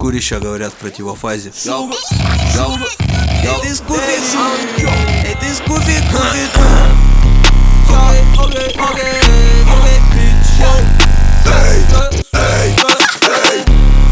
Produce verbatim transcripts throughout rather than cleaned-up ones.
курящие говорят в противофазе. Йоу, йоу, Эй, ты скуфик, эй, ты скуфик, скуфик. окей, окей, окей, bitch. Эй, эй, эй.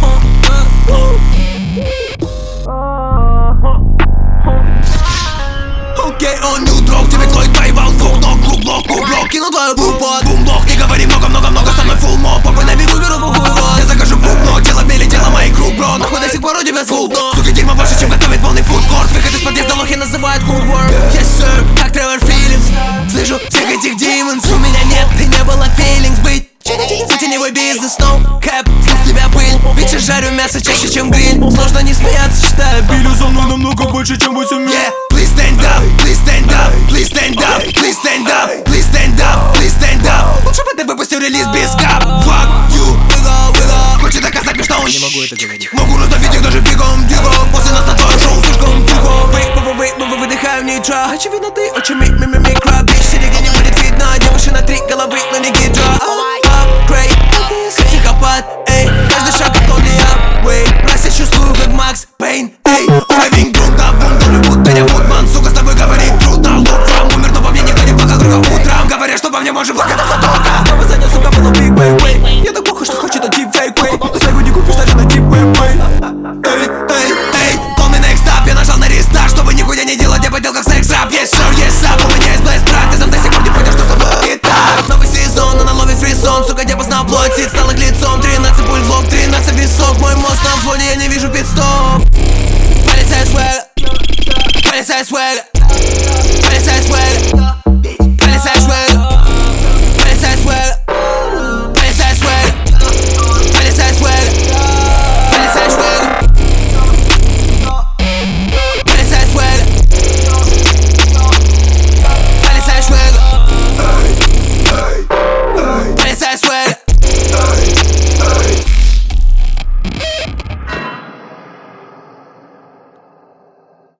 Окей, он new drog, тебе Клойд поебал звук, но клуб, блок, клуб, блок, кину твою бумбот, бумблок, не говори много-много-много, со мной full моб, попой на бегу, беру бухую рот. Я закажу бубно, дело в мели, дело моих круг, бро, нахуй до сих пор у тебя звук, но сука, дерьма больше, чем готовит полный фудкорт. Выход из подъезда лохи называют hoodwork. Yes sir, как Тревор Филлипс, слышу всех этих demons. У меня нет и не было feelings быть теневой бизнес, no cap, с тебя пыль. Бичи жарю мясо чаще, чем гриль. Сложно не смеяться, считая билю за мной намного больше, чем восемь миль. Yeah, please stand up, please stand up, please stand up, please stand up, please stand up, please stand up. Лучше бы ты выпустил релиз без кап. Fuck you, wiggle, wiggle. Хочет доказать мне, что он. Не могу это говорить. Могу раздавить их даже бигом, дигом. После нас на твое шоу слишком тихо. Вейп, вейп, вейп, выдыхаю в нитро. Очевидно, ты очень ми ми ми микро. Бич, сиди, где не будет видно. Девушки на три головы, но не гидро. Апгрейд, как психопат, эй. Каждый шаг как он не апвей. Раз я чувствую, как Макс Пейн, эй. Уровень грунта, бунту, любут меня Вудман. Сука, с тобой говорить трудно. Лук вам умер, но по мне никто не плакал кругом утром. Говорят, что по мне может плакать фотока. Снова занес, сука, было биг бэй бэй. Я так плохо, что хочет на тип фейк вей. Свою не купишь даже на тип вэй вэй. Эй, эй, эй. Call me next up, я нажал на рестарт, чтобы нихуя не делать, я потел как секс-рап. Yes sir, yes up, у меня есть блэст, брат. Ты сам до сих пор не понял, что забыл. Итак, новый сезон, она ловит фризон. Сука, я познал плоть, сит стал их лицом. Тринадцать пуль в лоб, тринадцать висок. Мой мост на фоне, я не вижу пит-стоп. Полицай свэг, полицай свэг.